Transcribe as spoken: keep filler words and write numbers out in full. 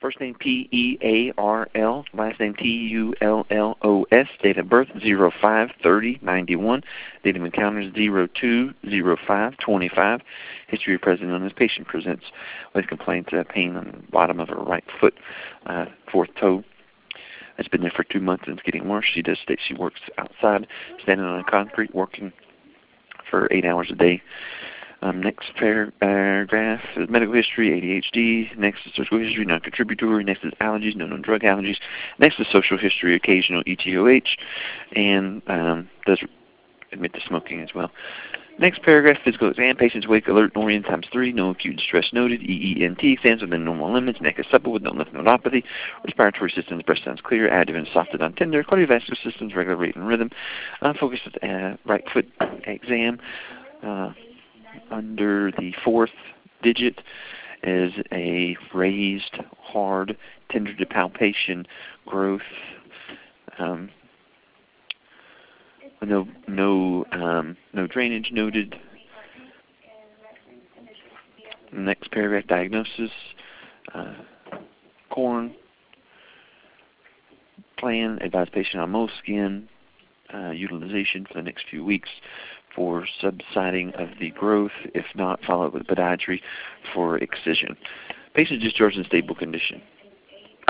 first name P E A R L, last name T U L L O S, date of birth zero five thirty ninety-one, date of encounters zero two zero five twenty-five. History of present illness. Patient presents with complaints of pain on the bottom of her right foot, uh, fourth toe. It's been there for two months and it's getting worse. She does state she works outside, standing on concrete, working for eight hours a day. Um, next paragraph is medical history, A D H D. Next is surgical history, non-contributory. Next is allergies, no known drug allergies. Next is social history, occasional E T O H, and um, does admit to smoking as well. Next paragraph, physical exam. Patient's awake, alert, Norient times three. No acute distress noted. E E N T exams within normal limits. Neck is supple with no lymph nodopathy. Respiratory system, breast sounds clear. Active and soft on tender. Cardiovascular systems, regular rate and rhythm. Uh, focus at uh, right foot exam. Uh, under the fourth digit is a raised, hard, tender to palpation growth. Um, no, no, um, no drainage noted. Next paragraph, diagnosis. Uh, corn. Plan, advise patient on moleskin. Uh, utilization for the next few weeks for subsiding of the growth. If not, follow up with podiatry for excision. Patient discharged in stable condition.